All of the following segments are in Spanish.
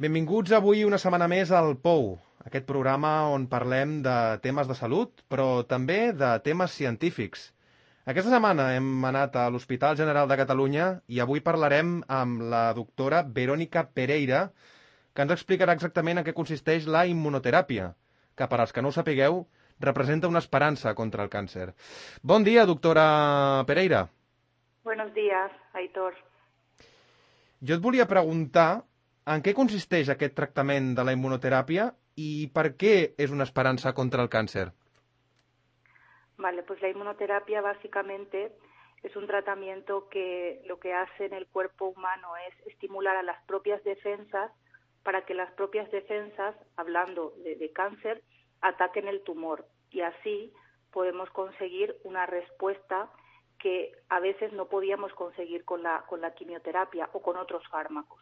Benvinguts avui una setmana més al POU, aquest programa on parlem de temes de salut, però també de temes científics. Aquesta setmana hem anat a l'Hospital General de Catalunya i avui parlarem amb la doctora Verónica Pereira, que ens explicarà exactament en què consisteix la immunoteràpia, que per als que no ho sapigueu, representa una esperança contra el càncer. Bon dia, doctora Pereira. Buenos días, Aitor. Jo et volia preguntar en què consisteix aquest tractament de la immunoteràpia i per què és una esperança contra el càncer. Vale, pues la inmunoterapia básicamente es un tratamiento que lo que hace en el cuerpo humano es estimular a las propias defensas para que las propias defensas, hablando de cáncer, ataquen el tumor y así podemos conseguir una respuesta que a veces no podíamos conseguir con la quimioterapia o con otros fármacos.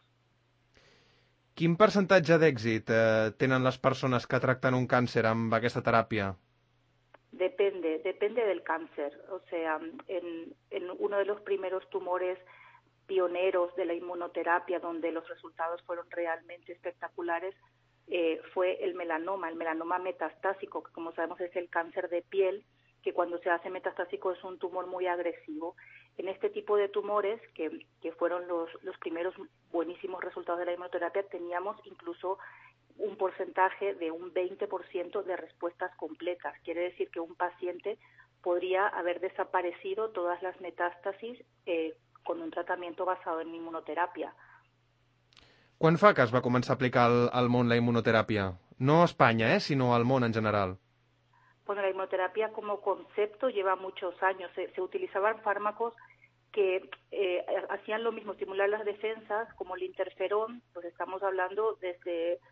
Quin percentatge d'èxit tenen les persones que tracten un càncer amb aquesta teràpia? Depende del cáncer. O sea, en uno de los primeros tumores pioneros de la inmunoterapia, donde los resultados fueron realmente espectaculares, fue el melanoma metastásico, que como sabemos es el cáncer de piel, que cuando se hace metastásico es un tumor muy agresivo. En este tipo de tumores, que fueron los primeros buenísimos resultados de la inmunoterapia, teníamos incluso un porcentaje de un 20% de respuestas completas. Quiere decir que un paciente podría haber desaparecido todas las metástasis con un tratamiento basado en inmunoterapia. Quan fa que es va començar a aplicar al món la immunoteràpia? No a Espanya, sinó al món en general. Bueno, la inmunoterapia como concepto lleva muchos años. Se utilizaban fármacos que hacían lo mismo, estimular las defensas, como el interferón, pues estamos hablando desde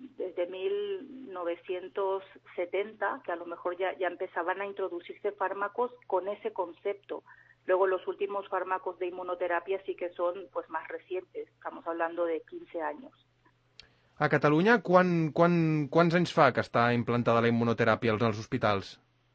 1970, que a lo mejor ya empezaban a introducirse fármacos con ese concepto. Luego los últimos fármacos de inmunoterapia sí que son pues más recientes, estamos hablando de 15 años. A Catalunya, quants anys fa que està implantada la immunoteràpia als hospitals?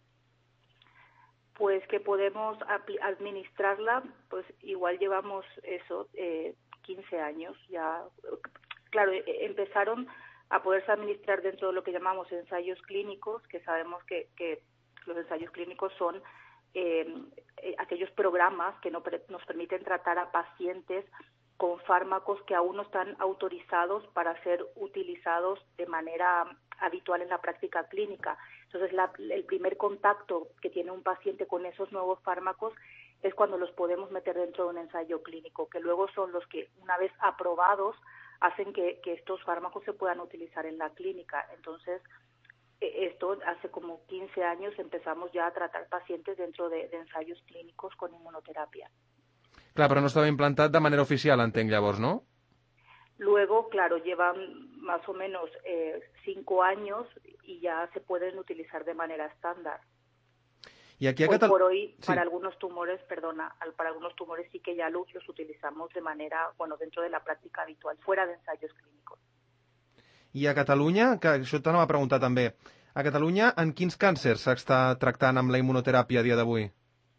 Pues que podemos administrarla, pues igual llevamos eso, 15 años ya. Claro, empezaron a poderse administrar dentro de lo que llamamos ensayos clínicos, que sabemos que los ensayos clínicos son aquellos programas que nos permiten tratar a pacientes con fármacos que aún no están autorizados para ser utilizados de manera habitual en la práctica clínica. Entonces, el primer contacto que tiene un paciente con esos nuevos fármacos es cuando los podemos meter dentro de un ensayo clínico, que luego son los que, una vez aprobados, hacen que estos fármacos se puedan utilizar en la clínica. Entonces, esto hace como 15 años empezamos ya a tratar pacientes dentro de ensayos clínicos con inmunoterapia. Clar, però no estava implantat de manera oficial, entenc, llavors, ¿no? Luego, claro, llevan más o menos 5 años y ya se pueden utilizar de manera estándar. Y aquí a Hoy por hoy, sí. para algunos tumores sí que ya los utilizamos de manera, bueno, dentro de la práctica habitual, fuera de ensayos clínicos. I a Catalunya, que això t'anava a preguntar també, a Catalunya en quins càncers s'està tractant amb la immunoteràpia a dia d'avui?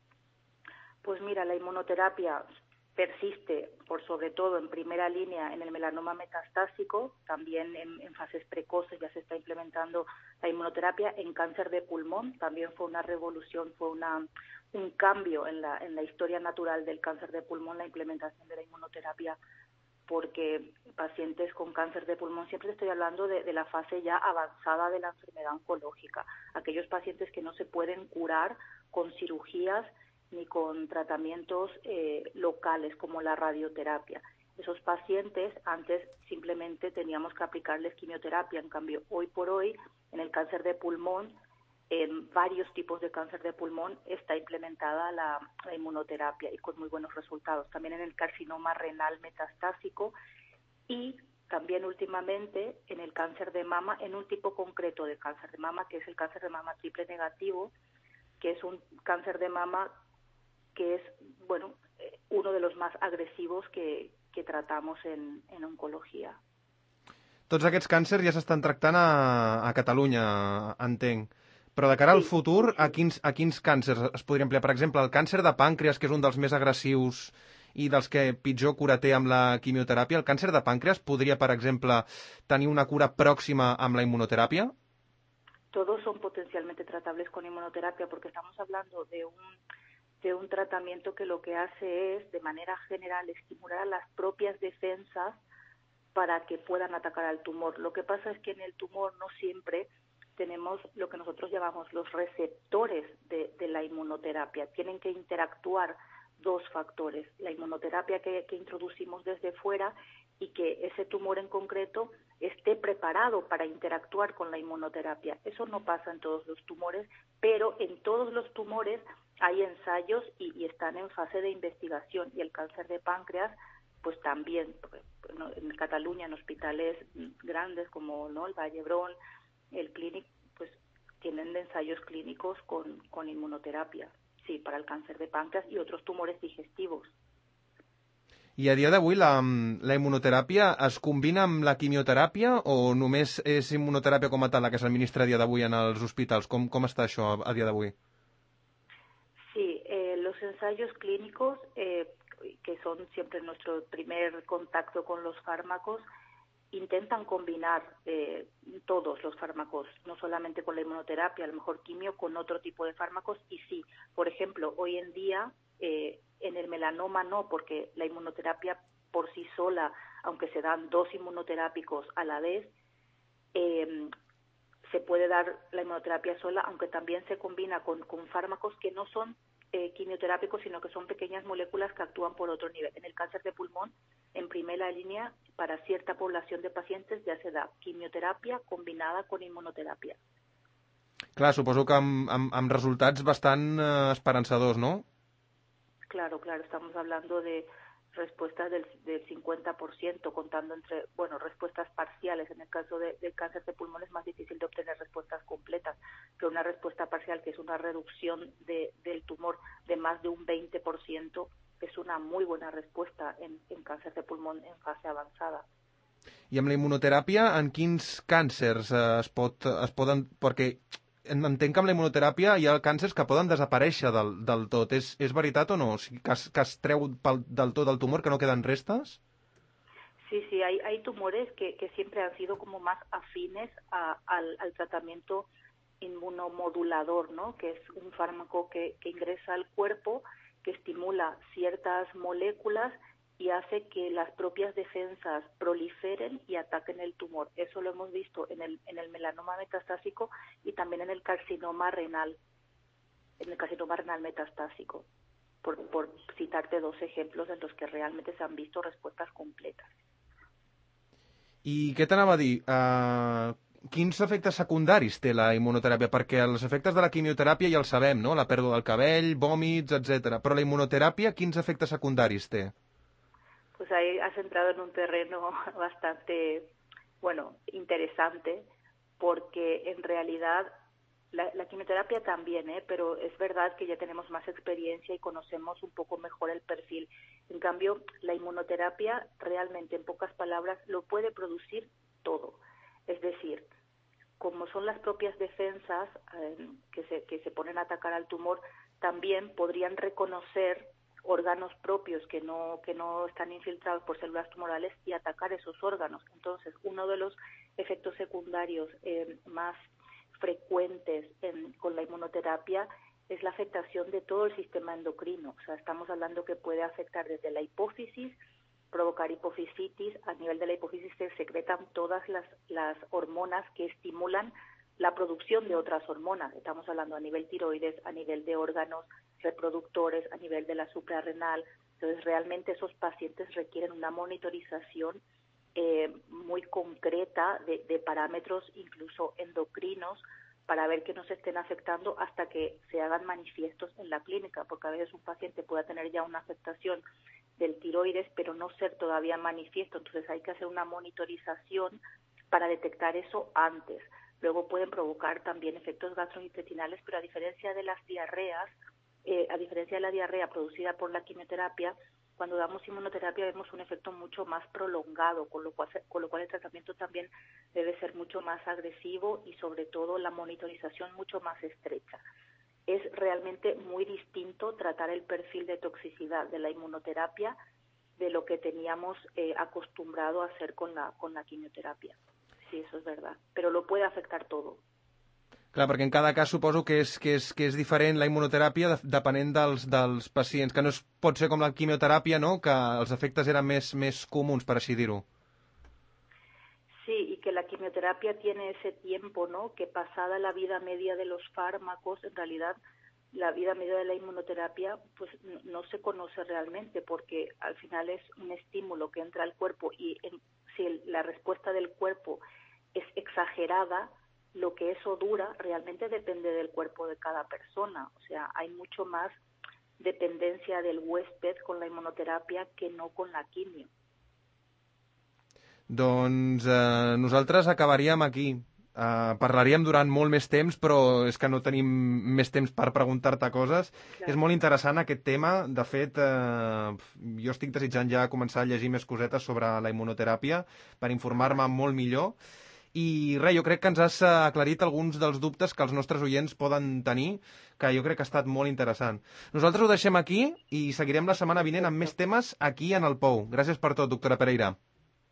Pues mira, la inmunoterapia persiste, por sobre todo en primera línea, en el melanoma metastásico, también en fases precoces ya se está implementando la inmunoterapia, en cáncer de pulmón también fue una revolución, fue un cambio en la historia natural del cáncer de pulmón, la implementación de la inmunoterapia, porque pacientes con cáncer de pulmón, siempre estoy hablando de la fase ya avanzada de la enfermedad oncológica, aquellos pacientes que no se pueden curar con cirugías ni con tratamientos locales como la radioterapia. Esos pacientes antes simplemente teníamos que aplicarles quimioterapia, en cambio hoy por hoy en el cáncer de pulmón, en varios tipos de cáncer de pulmón está implementada la inmunoterapia y con muy buenos resultados. También en el carcinoma renal metastásico y también últimamente en el cáncer de mama, en un tipo concreto de cáncer de mama que es el cáncer de mama triple negativo, que es un cáncer de mama que es, bueno, uno de los más agresivos que tratamos en oncología. Tots aquests càncers ja s'estan tractant a Catalunya, entenc. Però de cara al futur, a quins càncers es podria emplear? Per exemple, el càncer de pàncreas, que és un dels més agressius i dels que pitjor cura té amb la quimioteràpia. El càncer de pàncreas podria, per exemple, tenir una cura pròxima amb la inmunoteràpia? Todos son potencialmente tratables con inmunoterapia porque estamos hablando de un tratamiento que lo que hace es, de manera general, estimular a las propias defensas para que puedan atacar al tumor. Lo que pasa es que en el tumor no siempre tenemos lo que nosotros llamamos los receptores de la inmunoterapia. Tienen que interactuar dos factores, la inmunoterapia que introducimos desde fuera y que ese tumor en concreto esté preparado para interactuar con la inmunoterapia. Eso no pasa en todos los tumores, pero en todos los tumores hay ensayos y están en fase de investigación, y el cáncer de páncreas pues también, en Cataluña, en hospitales grandes como, ¿no?, el Vall d'Hebron, el Clínic, pues tienen ensayos clínicos con inmunoterapia, sí, para el cáncer de páncreas y otros tumores digestivos. I a dia d'avui la immunoteràpia es combina amb la quimioteràpia o només és immunoteràpia com a tal la que s'administra a dia d'avui en els hospitals? Com està això a dia d'avui? Sí, los ensayos clínicos, que son siempre nuestro primer contacto con los fármacos, intentan combinar todos los fármacos, no solamente con la inmunoterapia, a lo mejor quimio con otro tipo de fármacos, y sí, por ejemplo, hoy en día en el melanoma no, porque la inmunoterapia por sí sola, aunque se dan 2 inmunoterápicos a la vez, se puede dar la inmunoterapia sola, aunque también se combina con fármacos que no son quimioterápicos, sino que son pequeñas moléculas que actúan por otro nivel. En el cáncer de pulmón, en primera línea, para cierta población de pacientes ya se da quimioterapia combinada con inmunoterapia. Clar, suposo que amb resultats bastant esperançadors, no? Claro, estamos hablando de respuestas del 50%, contando entre, respuestas parciales. En el caso del cáncer de pulmón es más difícil de obtener respuestas completas, pero una respuesta parcial, que es una reducción del tumor de más de un 20%, es una muy buena respuesta en cáncer de pulmón en fase avanzada. I amb la immunoteràpia, en quins càncers es poden... Perquè entenc que amb la immunoteràpia hi ha càncers que poden desaparèixer del tot. És veritat o no? O sigui, que es treu del tot el tumor, que no queden restes? Sí, hay tumores que siempre han sido como más afines al tratamiento inmunomodulador, ¿no?, que es un fármaco que ingresa al cuerpo, que estimula ciertas moléculas y hace que las propias defensas proliferen y ataquen el tumor. Eso lo hemos visto en el melanoma metastásico y también en el carcinoma renal metastásico, por citarte 2 ejemplos en los que realmente se han visto respuestas completas. I què t'anava a dir? Quins efectes secundaris té la immunoteràpia? Perquè els efectes de la quimioteràpia ja els sabem, no? La pèrdua del cabell, vòmits, etc. Però la immunoteràpia, quins efectes secundaris té? Pues ahí has entrado en un terreno bastante, interesante, porque en realidad la quimioterapia también, pero es verdad que ya tenemos más experiencia y conocemos un poco mejor el perfil. En cambio, la inmunoterapia realmente, en pocas palabras, lo puede producir todo. Es decir, como son las propias defensas que se ponen a atacar al tumor, también podrían reconocer órganos propios que no están infiltrados por células tumorales y atacar esos órganos. Entonces, uno de los efectos secundarios más frecuentes con la inmunoterapia es la afectación de todo el sistema endocrino. O sea, estamos hablando que puede afectar desde la hipófisis, provocar hipofisitis. A nivel de la hipófisis se secretan todas las hormonas que estimulan la producción de otras hormonas. Estamos hablando a nivel tiroides, a nivel de órganos reproductores, a nivel de la suprarrenal. Entonces, realmente esos pacientes requieren una monitorización muy concreta de parámetros, incluso endocrinos, para ver que no se estén afectando hasta que se hagan manifiestos en la clínica, porque a veces un paciente puede tener ya una afectación del tiroides, pero no ser todavía manifiesto. Entonces hay que hacer una monitorización para detectar eso antes. Luego pueden provocar también efectos gastrointestinales, pero a diferencia de las diarreas, a diferencia de la diarrea producida por la quimioterapia, cuando damos inmunoterapia vemos un efecto mucho más prolongado, con lo cual el tratamiento también debe ser mucho más agresivo y sobre todo la monitorización mucho más estrecha. es realmente muy distinto tratar el perfil de toxicidad de la inmunoterapia de lo que teníamos acostumbrado a hacer con la quimioterapia. Sí, eso es verdad, però lo puede afectar todo. Clar, perquè en cada cas suposo que és diferent la immunoteràpia depenent dels pacients, que no pot ser com la quimioteràpia, no?, que els efectes eren més comuns, per així dir-ho. Sí, y que la quimioterapia tiene ese tiempo, ¿no?, que pasada la vida media de los fármacos, en realidad la vida media de la inmunoterapia pues no se conoce realmente, porque al final es un estímulo que entra al cuerpo y si la respuesta del cuerpo es exagerada, lo que eso dura realmente depende del cuerpo de cada persona. O sea, hay mucho más dependencia del huésped con la inmunoterapia que no con la quimio. Doncs nosaltres acabaríem aquí. Parlaríem durant molt més temps, però és que no tenim més temps per preguntar-te coses. Clar. És molt interessant aquest tema. De fet, jo estic desitjant ja començar a llegir més cosetes sobre la immunoteràpia per informar-me molt millor. I res, jo crec que ens has aclarit alguns dels dubtes que els nostres oients poden tenir, que jo crec que ha estat molt interessant. Nosaltres ho deixem aquí i seguirem la setmana vinent amb més temes aquí en el POU. Gràcies per tot, doctora Pereira.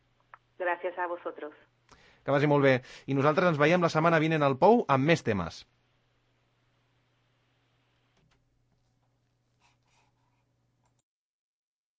Gràcies a vosaltres. Que vagi molt bé. I nosaltres ens veiem la setmana vinent al POU amb més temes.